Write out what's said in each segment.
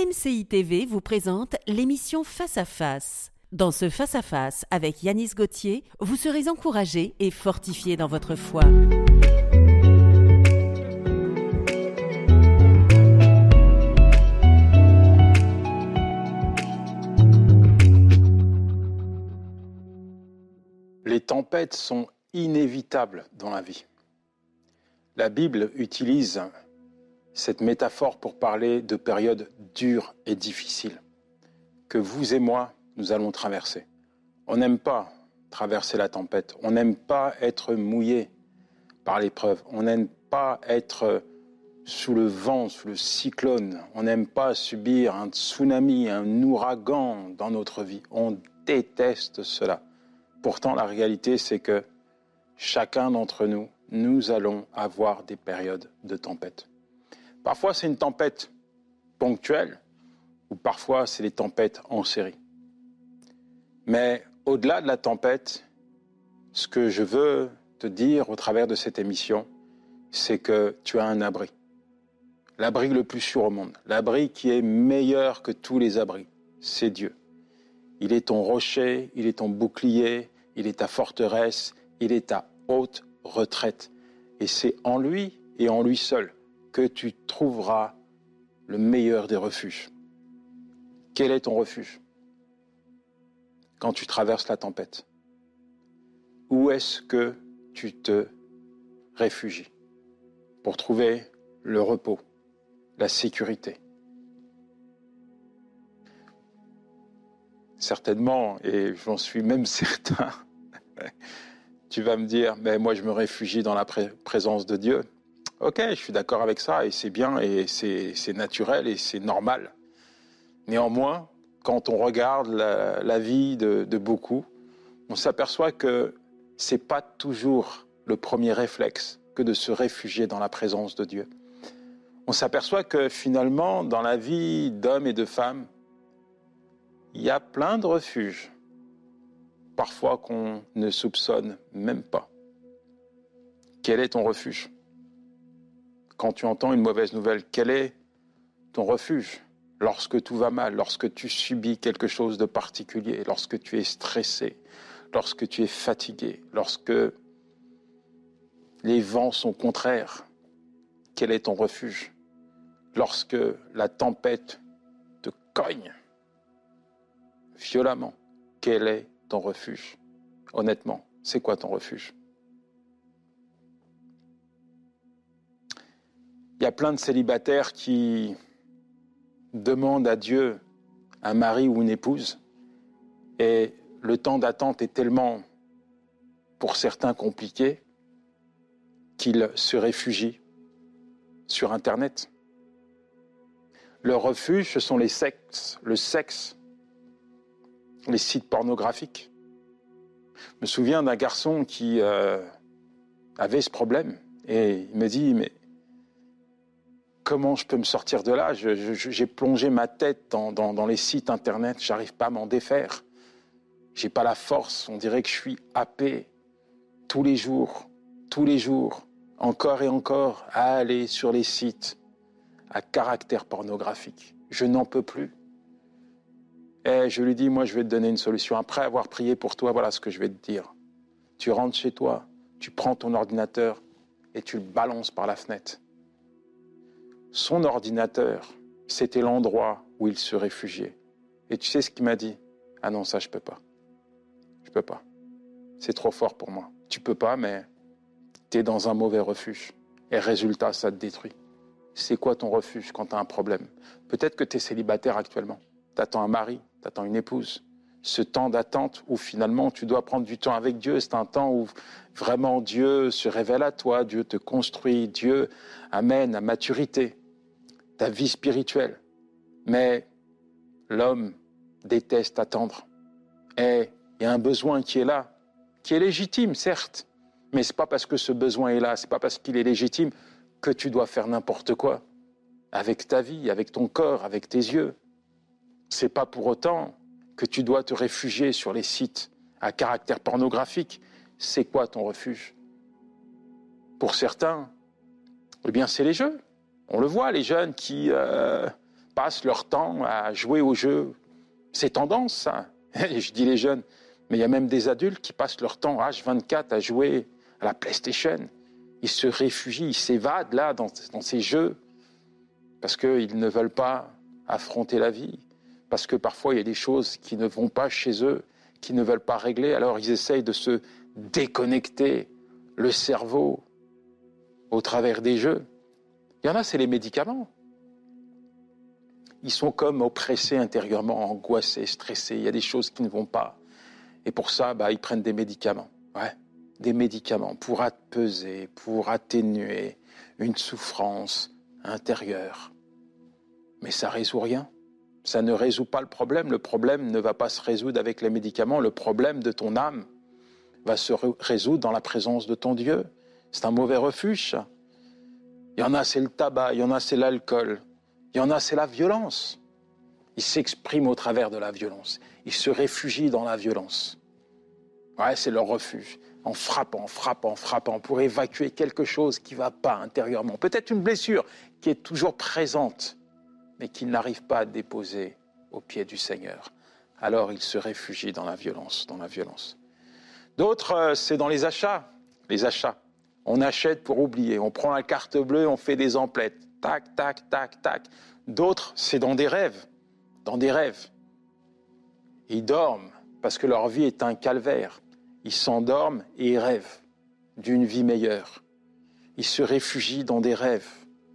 MCI TV vous présente l'émission Face à Face. Dans ce Face à Face avec Yanis Gauthier, vous serez encouragé et fortifié dans votre foi. Les tempêtes sont inévitables dans la vie. La Bible utilise cette métaphore pour parler de périodes dures et difficiles que vous et moi, nous allons traverser. On n'aime pas traverser la tempête, on n'aime pas être mouillé par l'épreuve, on n'aime pas être sous le vent, sous le cyclone, on n'aime pas subir un tsunami, un ouragan dans notre vie. On déteste cela. Pourtant, la réalité, c'est que chacun d'entre nous, nous allons avoir des périodes de tempête. Parfois, c'est une tempête ponctuelle, ou parfois, c'est des tempêtes en série. Mais au-delà de la tempête, ce que je veux te dire au travers de cette émission, c'est que tu as un abri. L'abri le plus sûr au monde, l'abri qui est meilleur que tous les abris, c'est Dieu. Il est ton rocher, il est ton bouclier, il est ta forteresse, il est ta haute retraite. Et c'est en lui et en lui seul que tu trouveras le meilleur des refuges. Quel est ton refuge quand tu traverses la tempête? Où est-ce que tu te réfugies pour trouver le repos, la sécurité? Certainement, et j'en suis même certain, tu vas me dire, mais moi je me réfugie dans la présence de Dieu. Ok, je suis d'accord avec ça, et c'est bien, et c'est naturel, et c'est normal. Néanmoins, quand on regarde la vie de beaucoup, on s'aperçoit que c'est pas toujours le premier réflexe que de se réfugier dans la présence de Dieu. On s'aperçoit que finalement, dans la vie d'hommes et de femmes, il y a plein de refuges, parfois qu'on ne soupçonne même pas. Quel est ton refuge? Quand tu entends une mauvaise nouvelle, quel est ton refuge? Lorsque tout va mal, lorsque tu subis quelque chose de particulier, lorsque tu es stressé, lorsque tu es fatigué, lorsque les vents sont contraires, quel est ton refuge? Lorsque la tempête te cogne violemment, quel est ton refuge? Honnêtement, c'est quoi ton refuge? Il y a plein de célibataires qui demandent à Dieu un mari ou une épouse, et le temps d'attente est tellement, pour certains, compliqué, qu'ils se réfugient sur Internet. Leur refuge, ce sont le sexe, les sites pornographiques. Je me souviens d'un garçon qui avait ce problème, et il me dit, mais comment je peux me sortir de là? J'ai plongé ma tête dans les sites Internet, j'arrive pas à m'en défaire. J'ai pas la force, on dirait que je suis happé tous les jours, encore et encore, à aller sur les sites à caractère pornographique. Je n'en peux plus. Et je lui dis, moi je vais te donner une solution. Après avoir prié pour toi, voilà ce que je vais te dire. Tu rentres chez toi, tu prends ton ordinateur et tu le balances par la fenêtre. Son ordinateur, c'était l'endroit où il se réfugiait. Et tu sais ce qu'il m'a dit? Ah non, ça je peux pas. Je peux pas. C'est trop fort pour moi. Tu peux pas, mais tu es dans un mauvais refuge. Et résultat, ça te détruit. C'est quoi ton refuge quand tu as un problème? Peut-être que tu es célibataire actuellement. Tu attends un mari, tu attends une épouse. Ce temps d'attente où finalement tu dois prendre du temps avec Dieu, c'est un temps où vraiment Dieu se révèle à toi, Dieu te construit, Dieu amène à maturité ta vie spirituelle. Mais l'homme déteste attendre. Et il y a un besoin qui est là, qui est légitime, certes, mais ce n'est pas parce que ce besoin est là, ce n'est pas parce qu'il est légitime que tu dois faire n'importe quoi avec ta vie, avec ton corps, avec tes yeux. Ce n'est pas pour autant que tu dois te réfugier sur les sites à caractère pornographique. C'est quoi ton refuge? Pour certains, eh bien c'est les jeux. On le voit, les jeunes qui passent leur temps à jouer aux jeux. C'est tendance, ça. Et je dis les jeunes, mais il y a même des adultes qui passent leur temps H24 à jouer à la PlayStation. Ils se réfugient, ils s'évadent là dans ces jeux parce qu'ils ne veulent pas affronter la vie, parce que parfois il y a des choses qui ne vont pas chez eux, qui ne veulent pas régler, alors ils essayent de se déconnecter le cerveau au travers des jeux. Il y en a, c'est les médicaments. Ils sont comme oppressés intérieurement, angoissés, stressés. Il y a des choses qui ne vont pas. Et pour ça, ils prennent des médicaments. Ouais, des médicaments pour apaiser, pour atténuer une souffrance intérieure. Mais ça ne résout rien. Ça ne résout pas le problème. Le problème ne va pas se résoudre avec les médicaments. Le problème de ton âme va se résoudre dans la présence de ton Dieu. C'est un mauvais refuge, ça. Il y en a, c'est le tabac. Il y en a, c'est l'alcool. Il y en a, c'est la violence. Ils s'expriment au travers de la violence. Ils se réfugient dans la violence. Ouais, c'est leur refuge. En frappant pour évacuer quelque chose qui ne va pas intérieurement. Peut-être une blessure qui est toujours présente, mais qu'ils n'arrivent pas à déposer aux pieds du Seigneur. Alors ils se réfugient dans la violence, D'autres, c'est dans les achats. Les achats. On achète pour oublier. On prend la carte bleue, on fait des emplettes. Tac, tac, tac, tac. D'autres, c'est dans des rêves. Ils dorment parce que leur vie est un calvaire. Ils s'endorment et ils rêvent d'une vie meilleure. Ils se réfugient dans des rêves.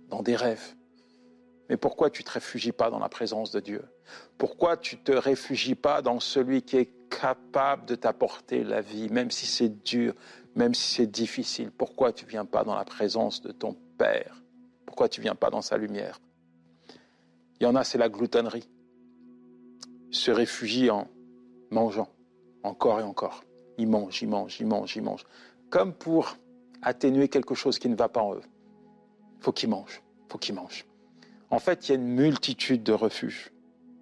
Mais pourquoi tu ne te réfugies pas dans la présence de Dieu? Pourquoi tu ne te réfugies pas dans celui qui est capable de t'apporter la vie, même si c'est dur, même si c'est difficile? Pourquoi tu ne viens pas dans la présence de ton Père? Pourquoi tu ne viens pas dans sa lumière? Il y en a, c'est la gloutonnerie. Ils se réfugient en mangeant, encore et encore. Ils mangent. Comme pour atténuer quelque chose qui ne va pas en eux. Il faut qu'ils mangent. En fait, il y a une multitude de refuges.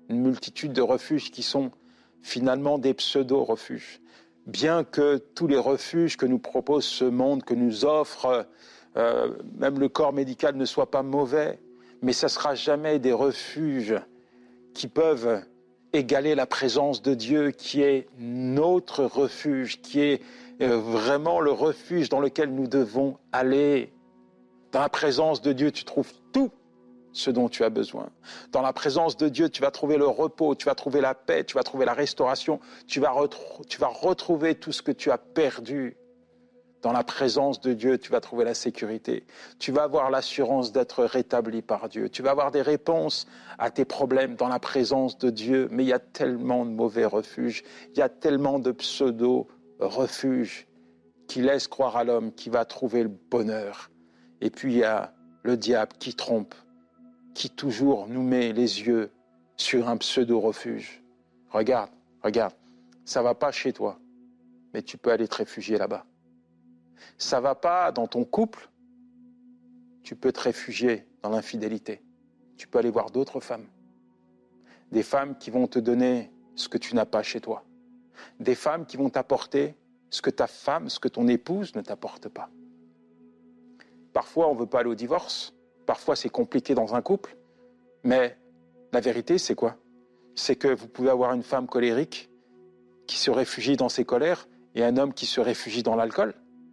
Qui sont finalement des pseudo-refuges. Bien que tous les refuges que nous propose ce monde, que nous offre même le corps médical ne soient pas mauvais, mais ça ne sera jamais des refuges qui peuvent égaler la présence de Dieu, qui est notre refuge, qui est vraiment le refuge dans lequel nous devons aller. Dans la présence de Dieu, tu trouves tout ce dont tu as besoin. Dans la présence de Dieu, tu vas trouver le repos, tu vas trouver la paix, tu vas trouver la restauration, tu vas retrouver tout ce que tu as perdu. Dans la présence de Dieu, tu vas trouver la sécurité. Tu vas avoir l'assurance d'être rétabli par Dieu. Tu vas avoir des réponses à tes problèmes dans la présence de Dieu. Mais il y a tellement de mauvais refuges, il y a tellement de pseudo-refuges qui laissent croire à l'homme qu'il va trouver le bonheur. Et puis il y a le diable qui trompe, qui toujours nous met les yeux sur un pseudo-refuge. Regarde, ça ne va pas chez toi, mais tu peux aller te réfugier là-bas. Ça ne va pas dans ton couple, tu peux te réfugier dans l'infidélité. Tu peux aller voir d'autres femmes. Des femmes qui vont te donner ce que tu n'as pas chez toi. Des femmes qui vont t'apporter ce que ta femme, ce que ton épouse ne t'apporte pas. Parfois, on ne veut pas aller au divorce. Parfois, c'est compliqué dans un couple. Mais la vérité, c'est quoi? C'est que vous pouvez avoir une femme colérique qui se réfugie dans ses colères et un homme qui se réfugie dans l'alcool.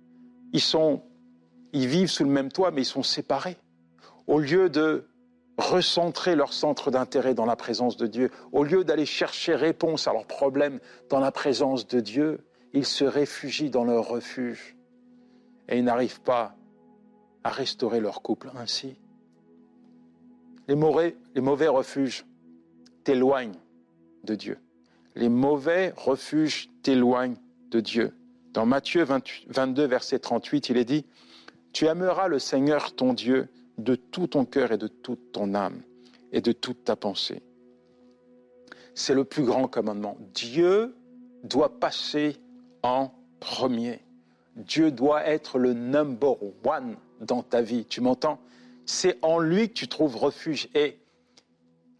Ils vivent sous le même toit, mais ils sont séparés. Au lieu de recentrer leur centre d'intérêt dans la présence de Dieu, au lieu d'aller chercher réponse à leurs problèmes dans la présence de Dieu, ils se réfugient dans leur refuge. Et ils n'arrivent pas à restaurer leur couple ainsi. Les mauvais refuges t'éloignent de Dieu. Les mauvais refuges t'éloignent de Dieu. Dans Matthieu 22, verset 38, il est dit « Tu aimeras le Seigneur ton Dieu de tout ton cœur et de toute ton âme et de toute ta pensée. » C'est le plus grand commandement. Dieu doit passer en premier. Dieu doit être le number one dans ta vie. Tu m'entends? C'est en lui que tu trouves refuge. Et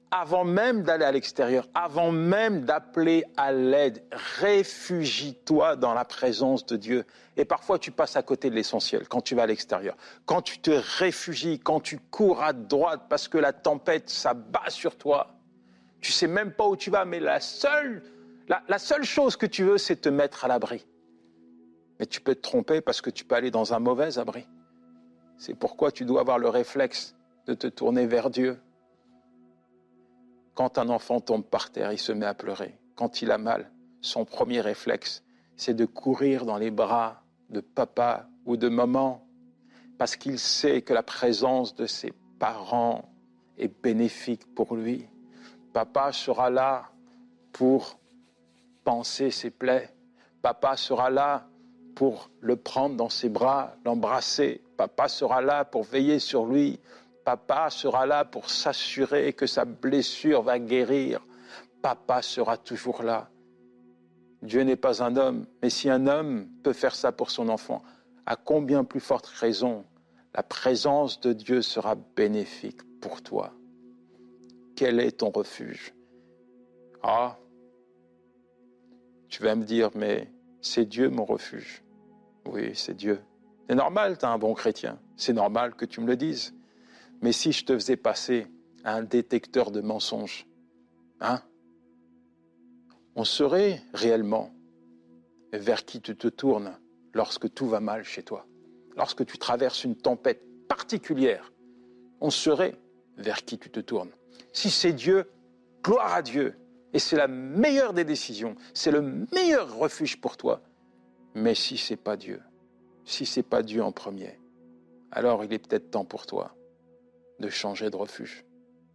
Avant même d'aller à l'extérieur, avant même d'appeler à l'aide, réfugie-toi dans la présence de Dieu. Et parfois, tu passes à côté de l'essentiel quand tu vas à l'extérieur. Quand tu te réfugies, quand tu cours à droite parce que la tempête s'abat sur toi, tu sais même pas où tu vas, mais la seule chose que tu veux, c'est te mettre à l'abri. Mais tu peux te tromper parce que tu peux aller dans un mauvais abri. C'est pourquoi tu dois avoir le réflexe de te tourner vers Dieu. Quand un enfant tombe par terre, il se met à pleurer. Quand il a mal, son premier réflexe, c'est de courir dans les bras de papa ou de maman, parce qu'il sait que la présence de ses parents est bénéfique pour lui. Papa sera là pour panser ses plaies. Papa sera là pour le prendre dans ses bras, l'embrasser. Papa sera là pour veiller sur lui. Papa sera là pour s'assurer que sa blessure va guérir. Papa sera toujours là. Dieu n'est pas un homme, mais si un homme peut faire ça pour son enfant, à combien plus forte raison la présence de Dieu sera bénéfique pour toi. Quel est ton refuge? Ah, tu vas me dire, mais c'est Dieu mon refuge. Oui, c'est Dieu. C'est normal, tu es un bon chrétien. C'est normal que tu me le dises. Mais si je te faisais passer à un détecteur de mensonges, on saurait réellement vers qui tu te tournes lorsque tout va mal chez toi. Lorsque tu traverses une tempête particulière, on saurait vers qui tu te tournes. Si c'est Dieu, gloire à Dieu. Et c'est la meilleure des décisions. C'est le meilleur refuge pour toi. Mais si ce n'est pas Dieu, si ce n'est pas Dieu en premier, alors il est peut-être temps pour toi de changer de refuge.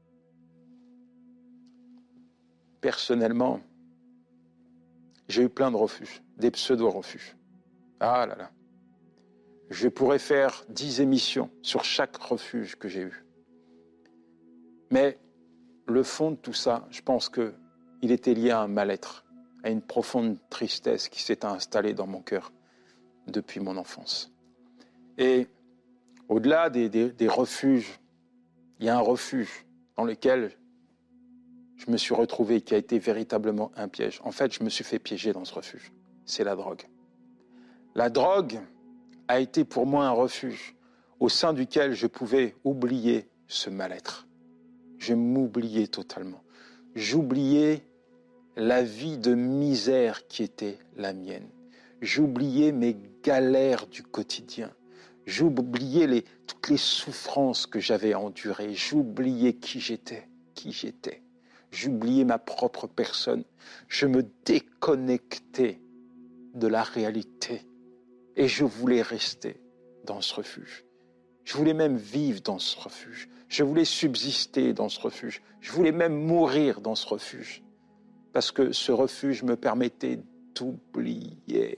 Personnellement, j'ai eu plein de refuges, des pseudo-refuges. Ah là là. Je pourrais faire 10 émissions sur chaque refuge que j'ai eu. Mais le fond de tout ça, je pense qu'il était lié à un mal-être, à une profonde tristesse qui s'est installée dans mon cœur depuis mon enfance. Et au-delà des refuges, il y a un refuge dans lequel je me suis retrouvé qui a été véritablement un piège. En fait, je me suis fait piéger dans ce refuge. C'est la drogue. La drogue a été pour moi un refuge au sein duquel je pouvais oublier ce mal-être. Je m'oubliais totalement. J'oubliais la vie de misère qui était la mienne. J'oubliais mes galères du quotidien. J'oubliais toutes les souffrances que j'avais endurées. J'oubliais qui j'étais. J'oubliais ma propre personne. Je me déconnectais de la réalité. Et je voulais rester dans ce refuge. Je voulais même vivre dans ce refuge. Je voulais subsister dans ce refuge. Je voulais même mourir dans ce refuge. Parce que ce refuge me permettait d'oublier.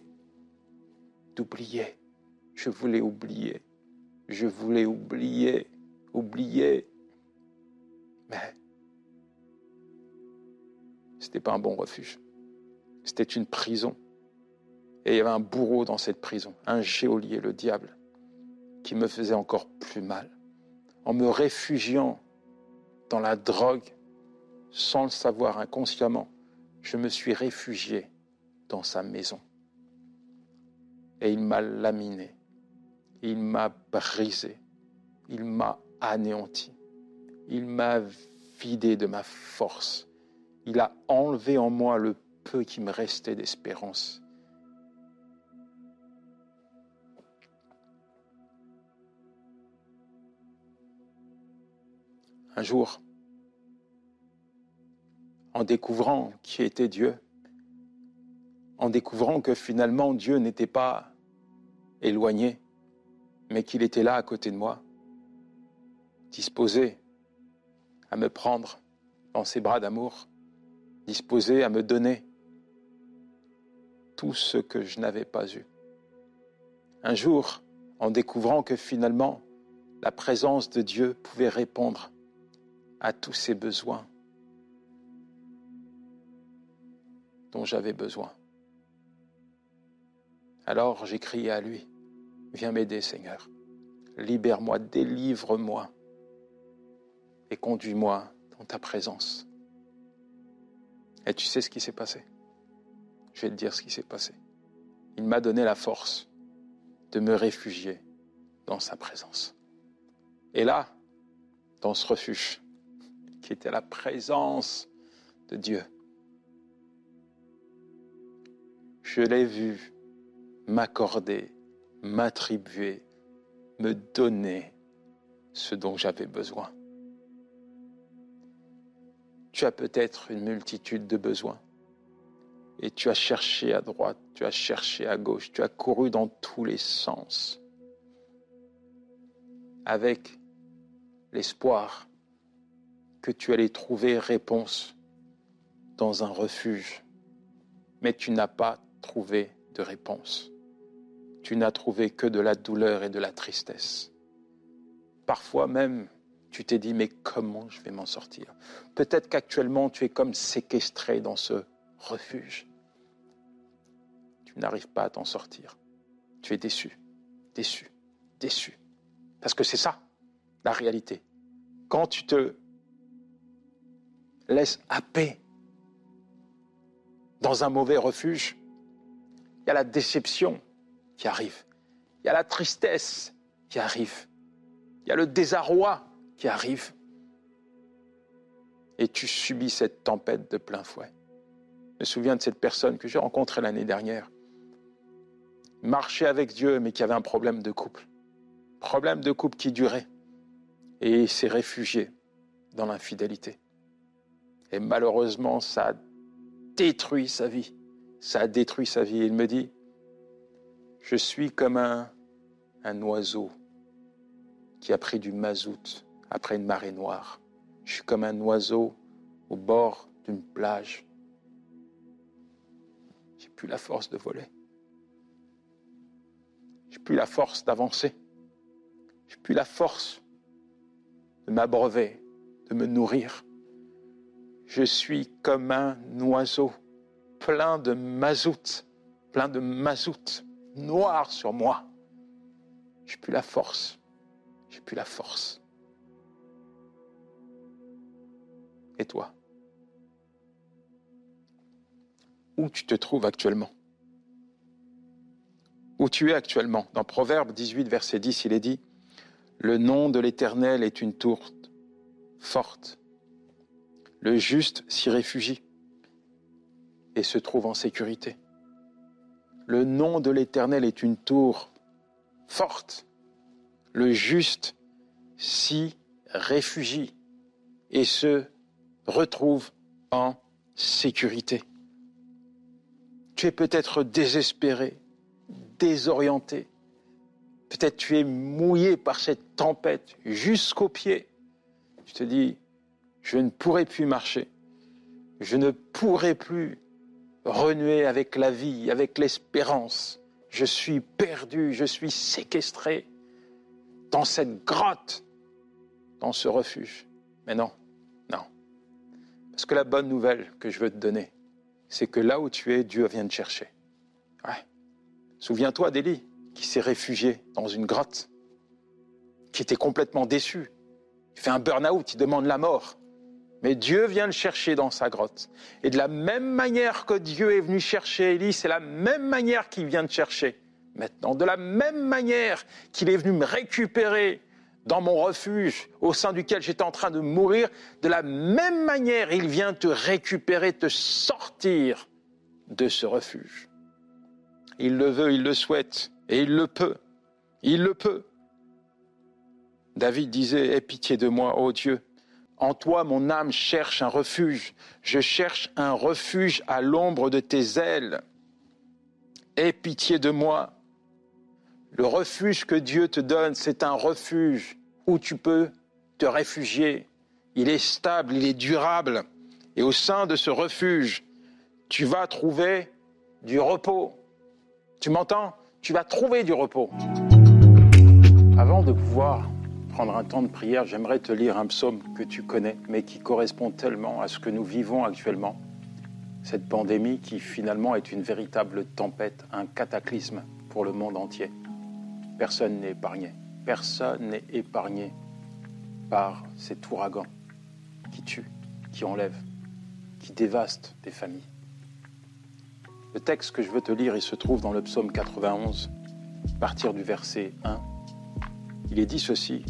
Je voulais oublier. Mais c'était pas un bon refuge. C'était une prison. Et il y avait un bourreau dans cette prison, un geôlier, le diable, qui me faisait encore plus mal. En me réfugiant dans la drogue, sans le savoir inconsciemment, je me suis réfugié dans sa maison. Et il m'a laminé, il m'a brisé, il m'a anéanti, il m'a vidé de ma force. Il a enlevé en moi le peu qui me restait d'espérance. Un jour, en découvrant qui était Dieu, en découvrant que finalement Dieu n'était pas éloigné, mais qu'il était là à côté de moi, disposé à me prendre dans ses bras d'amour, disposé à me donner tout ce que je n'avais pas eu. Un jour, en découvrant que finalement la présence de Dieu pouvait répondre à tous ces besoins dont j'avais besoin. Alors j'ai crié à lui, viens m'aider Seigneur, libère-moi, délivre-moi et conduis-moi dans en ta présence. Et tu sais ce qui s'est passé? Je vais te dire ce qui s'est passé. Il m'a donné la force de me réfugier dans sa présence. Et là, dans ce refuge, qui était la présence de Dieu, je l'ai vu m'accorder, m'attribuer, me donner ce dont j'avais besoin. Tu as peut-être une multitude de besoins et tu as cherché à droite, tu as cherché à gauche, tu as couru dans tous les sens avec l'espoir que tu allais trouver réponse dans un refuge. Mais tu n'as pas trouvé de réponse. Tu n'as trouvé que de la douleur et de la tristesse. Parfois même, tu t'es dit, mais comment je vais m'en sortir? Peut-être qu'actuellement, tu es comme séquestré dans ce refuge. Tu n'arrives pas à t'en sortir. Tu es déçu, déçu, déçu. Parce que c'est ça, la réalité. Quand tu te laisses happer dans un mauvais refuge, il y a la déception qui arrive. Il y a la tristesse qui arrive. Il y a le désarroi qui arrive. Et tu subis cette tempête de plein fouet. Je me souviens de cette personne que j'ai rencontrée l'année dernière. Marchait avec Dieu, mais qui avait un problème de couple. Problème de couple qui durait. Et il s'est réfugié dans l'infidélité. Et malheureusement, ça a détruit sa vie. Ça a détruit sa vie. Il me dit, je suis comme un oiseau qui a pris du mazout après une marée noire. Je suis comme un oiseau au bord d'une plage. J'ai plus la force de voler. J'ai plus la force d'avancer. J'ai plus la force de m'abreuver, de me nourrir. Je suis comme un oiseau plein de mazout noir sur moi. J'ai plus la force. J'ai plus la force. Et toi? Où tu te trouves actuellement? Où tu es actuellement? Dans Proverbe 18, verset 10, il est dit, « Le nom de l'Éternel est une tour forte. Le juste s'y réfugie et se trouve en sécurité. » Le nom de l'Éternel est une tour forte. Le juste s'y réfugie et se retrouve en sécurité. Tu es peut-être désespéré, désorienté. Peut-être tu es mouillé par cette tempête jusqu'aux pieds. Tu te dis, je ne pourrai plus marcher. Je ne pourrai plus renouer avec la vie, avec l'espérance. Je suis perdu, je suis séquestré dans cette grotte, dans ce refuge. Mais non, non. Parce que la bonne nouvelle que je veux te donner, c'est que là où tu es, Dieu vient te chercher. Ouais. Souviens-toi d'Élie, qui s'est réfugié dans une grotte, qui était complètement déçu. Il fait un burn-out, il demande la mort. Mais Dieu vient le chercher dans sa grotte. Et de la même manière que Dieu est venu chercher Élie, c'est la même manière qu'il vient te chercher maintenant. De la même manière qu'il est venu me récupérer dans mon refuge au sein duquel j'étais en train de mourir, de la même manière, il vient te récupérer, te sortir de ce refuge. Il le veut, il le souhaite, et il le peut. Il le peut. David disait, « Aie pitié de moi, ô Dieu. En toi, mon âme cherche un refuge. Je cherche un refuge à l'ombre de tes ailes. Aie pitié de moi. » Le refuge que Dieu te donne, c'est un refuge où tu peux te réfugier. Il est stable, il est durable. Et au sein de ce refuge, tu vas trouver du repos. Tu m'entends? Tu vas trouver du repos. Avant de pouvoir prendre un temps de prière, j'aimerais te lire un psaume que tu connais, mais qui correspond tellement à ce que nous vivons actuellement. Cette pandémie qui finalement est une véritable tempête, un cataclysme pour le monde entier. Personne n'est épargné. Personne n'est épargné par cet ouragan. qui tue, qui enlève, qui dévaste des familles. Le texte que je veux te lire, il se trouve dans le psaume 91, à partir du verset 1. Il est dit ceci.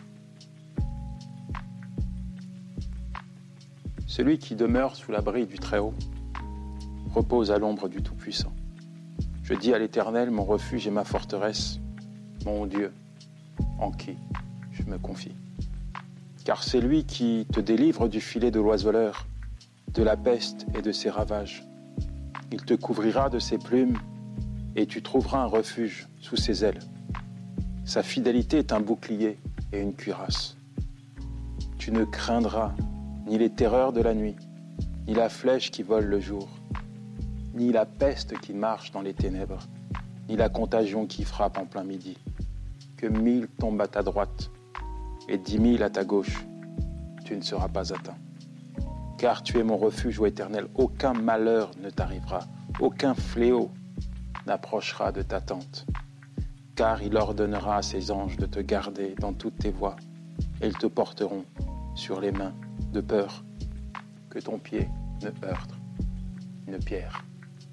Celui qui demeure sous l'abri du Très-Haut repose à l'ombre du Tout-Puissant. Je dis à l'Éternel, mon refuge et ma forteresse, mon Dieu, en qui je me confie. Car c'est lui qui te délivre du filet de l'oiseleur, de la peste et de ses ravages. Il te couvrira de ses plumes et tu trouveras un refuge sous ses ailes. Sa fidélité est un bouclier et une cuirasse. Tu ne craindras ni les terreurs de la nuit, ni la flèche qui vole le jour, ni la peste qui marche dans les ténèbres, ni la contagion qui frappe en plein midi. Que 1000 tombent à ta droite et 10 000 à ta gauche, tu ne seras pas atteint. Car tu es mon refuge, ô Éternel, aucun malheur ne t'arrivera, aucun fléau n'approchera de ta tente. Car il ordonnera à ses anges de te garder dans toutes tes voies, et ils te porteront sur les mains, de peur que ton pied ne heurte une pierre.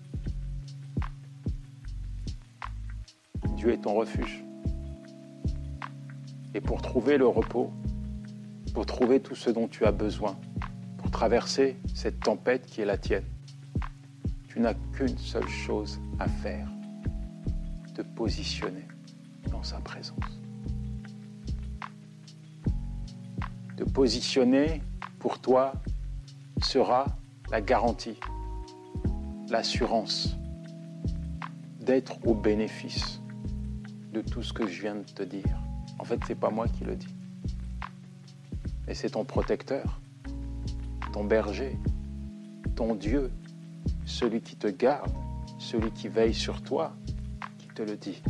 Dieu est ton refuge. Et pour trouver le repos, pour trouver tout ce dont tu as besoin, pour traverser cette tempête qui est la tienne, tu n'as qu'une seule chose à faire, te positionner dans sa présence. Te positionner, pour toi, sera la garantie, l'assurance d'être au bénéfice de tout ce que je viens de te dire. En fait, c'est pas moi qui le dis, mais c'est ton protecteur, ton berger, ton Dieu, celui qui te garde, celui qui veille sur toi, qui te le dit.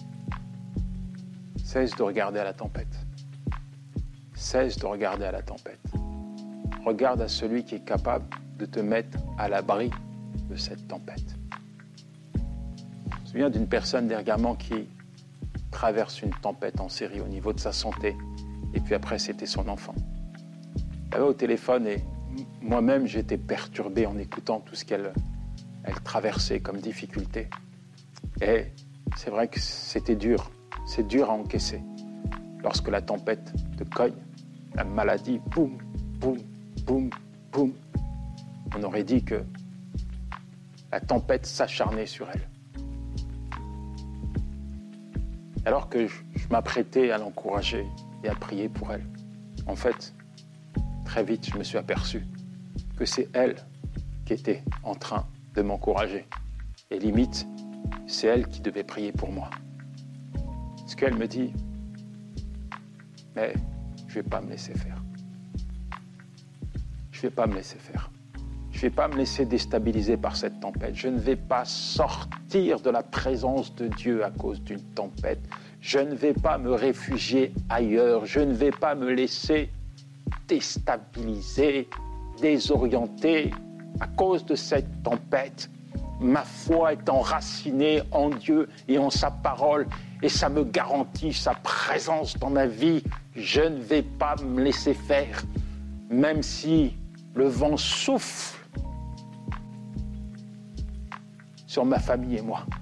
Cesse de regarder à la tempête. Cesse de regarder à la tempête. Regarde à celui qui est capable de te mettre à l'abri de cette tempête. Je me souviens d'une personne dernièrement qui traverse une tempête en série au niveau de sa santé. Et puis après, c'était son enfant. Elle avait au téléphone et moi-même, j'étais perturbé en écoutant tout ce qu'elle traversait comme difficulté. Et c'est vrai que c'était dur. C'est dur à encaisser. Lorsque la tempête te cogne, la maladie, boum, boum, boum, boum. On aurait dit que la tempête s'acharnait sur elle. Alors que je m'apprêtais à l'encourager et à prier pour elle, en fait, très vite, je me suis aperçu que c'est elle qui était en train de m'encourager. Et limite, c'est elle qui devait prier pour moi. Parce qu'elle me dit, mais je ne vais pas me laisser faire. Je ne vais pas me laisser faire. Je ne vais pas me laisser déstabiliser par cette tempête. Je ne vais pas sortir de la présence de Dieu à cause d'une tempête. Je ne vais pas me réfugier ailleurs. Je ne vais pas me laisser déstabiliser, désorienter à cause de cette tempête. Ma foi est enracinée en Dieu et en sa parole et ça me garantit sa présence dans ma vie. Je ne vais pas me laisser faire, même si le vent souffle sur ma famille et moi.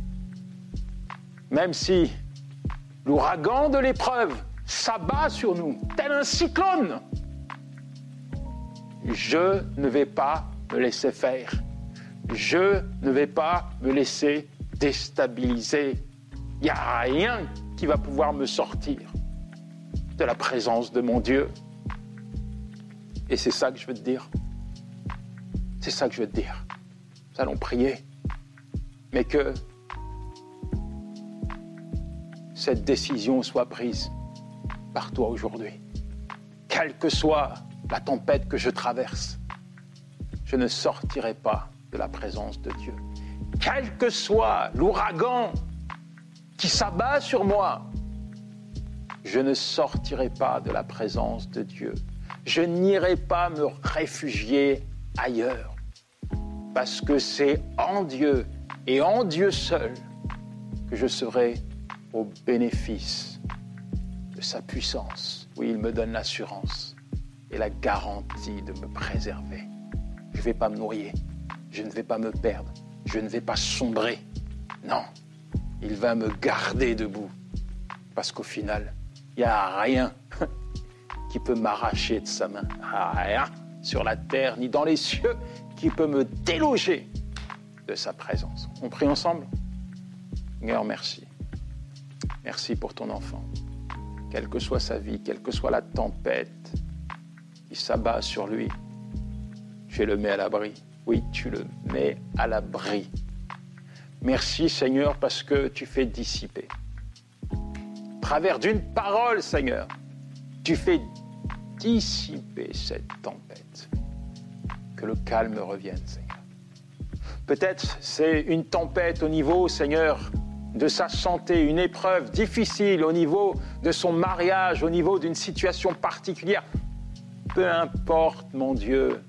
Même si l'ouragan de l'épreuve s'abat sur nous, tel un cyclone, je ne vais pas me laisser faire. Je ne vais pas me laisser déstabiliser. Il n'y a rien qui va pouvoir me sortir de la présence de mon Dieu. Et c'est ça que je veux te dire. C'est ça que je veux te dire. Nous allons prier. Mais que cette décision soit prise par toi aujourd'hui. Quelle que soit la tempête que je traverse, je ne sortirai pas de la présence de Dieu. Quel que soit l'ouragan qui s'abat sur moi, je ne sortirai pas de la présence de Dieu. Je n'irai pas me réfugier ailleurs, parce que c'est en Dieu et en Dieu seul que je serai au bénéfice de sa puissance. Oui, il me donne l'assurance et la garantie de me préserver. Je ne vais pas me noyer, je ne vais pas me perdre, je ne vais pas sombrer. Non, il va me garder debout. Parce qu'au final, il n'y a rien qui peut m'arracher de sa main. Rien sur la terre ni dans les cieux qui peut me déloger de sa présence. On prie ensemble? Seigneur, merci. Merci pour ton enfant. Quelle que soit sa vie, quelle que soit la tempête qui s'abat sur lui, tu le mets à l'abri. Oui, tu le mets à l'abri. Merci, Seigneur, parce que tu fais dissiper. À travers d'une parole, Seigneur, tu fais dissiper cette tempête. Que le calme revienne, Seigneur. Peut-être c'est une tempête au niveau, Seigneur, de sa santé, une épreuve difficile au niveau de son mariage, au niveau d'une situation particulière. Peu importe, mon Dieu,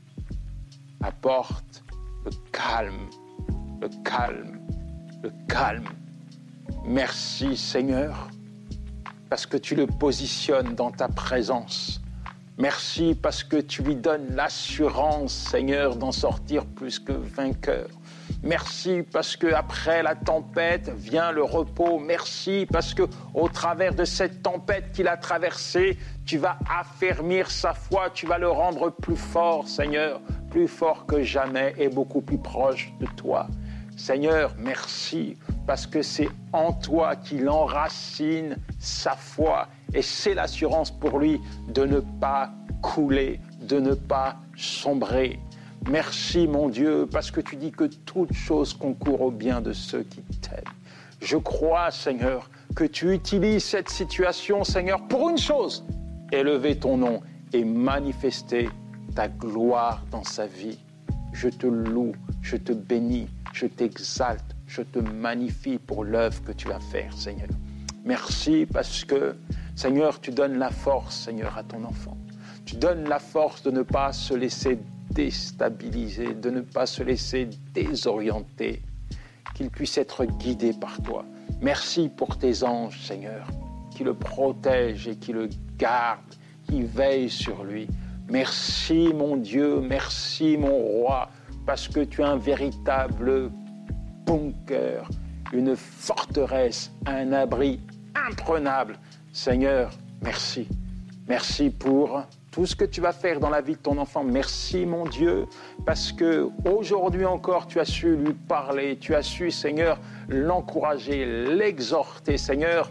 apporte le calme, le calme, le calme. Merci, Seigneur, parce que tu le positionnes dans ta présence. Merci parce que tu lui donnes l'assurance, Seigneur, d'en sortir plus que vainqueur. Merci parce qu'après la tempête vient le repos. Merci parce qu'au travers de cette tempête qu'il a traversée, tu vas affermir sa foi, tu vas le rendre plus fort, Seigneur, plus fort que jamais et beaucoup plus proche de toi. Seigneur, merci parce que c'est en toi qu'il enracine sa foi et c'est l'assurance pour lui de ne pas couler, de ne pas sombrer. Merci mon Dieu parce que tu dis que toute chose concourt au bien de ceux qui t'aiment. Je crois, Seigneur, que tu utilises cette situation, Seigneur, pour une chose, élever ton nom et manifester ta gloire dans sa vie. Je te loue, je te bénis, je t'exalte, je te magnifie pour l'œuvre que tu vas faire, Seigneur. Merci parce que, Seigneur, tu donnes la force, Seigneur, à ton enfant. Tu donnes la force de ne pas se laisser déstabiliser, de ne pas se laisser désorienter, qu'il puisse être guidé par toi. Merci pour tes anges, Seigneur, qui le protègent et qui le gardent, qui veillent sur lui. Merci, mon Dieu, merci, mon roi, parce que tu es un véritable bunker, une forteresse, un abri imprenable. Seigneur, merci. Merci pour tout ce que tu vas faire dans la vie de ton enfant. Merci, mon Dieu, parce que aujourd'hui encore, tu as su lui parler, tu as su, Seigneur, l'encourager, l'exhorter, Seigneur.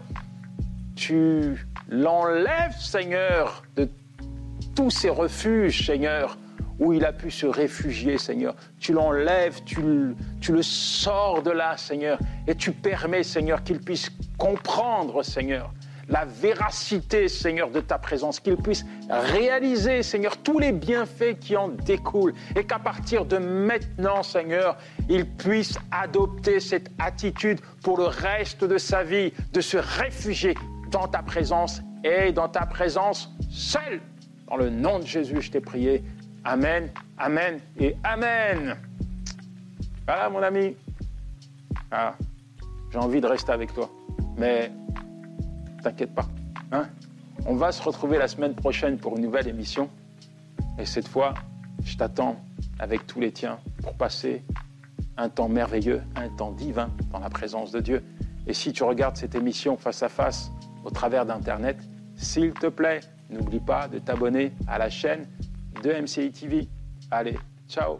Tu l'enlèves, Seigneur, de tous ces refuges, Seigneur, où il a pu se réfugier, Seigneur. Tu l'enlèves, tu le sors de là, Seigneur, et tu permets, Seigneur, qu'il puisse comprendre, Seigneur, la véracité, Seigneur, de ta présence, qu'il puisse réaliser, Seigneur, tous les bienfaits qui en découlent et qu'à partir de maintenant, Seigneur, il puisse adopter cette attitude pour le reste de sa vie, de se réfugier dans ta présence et dans ta présence seule. Dans le nom de Jésus, je t'ai prié. Amen, amen et amen. Voilà, mon ami. Ah, j'ai envie de rester avec toi, mais t'inquiète pas. Hein? On va se retrouver la semaine prochaine pour une nouvelle émission. Et cette fois, je t'attends avec tous les tiens pour passer un temps merveilleux, un temps divin dans la présence de Dieu. Et si tu regardes cette émission face à face au travers d'Internet, s'il te plaît, n'oublie pas de t'abonner à la chaîne de MCI TV. Allez, ciao.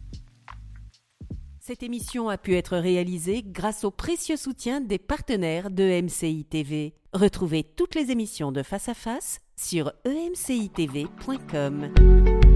Cette émission a pu être réalisée grâce au précieux soutien des partenaires de MCI TV. Retrouvez toutes les émissions de Face à Face sur emcitv.com.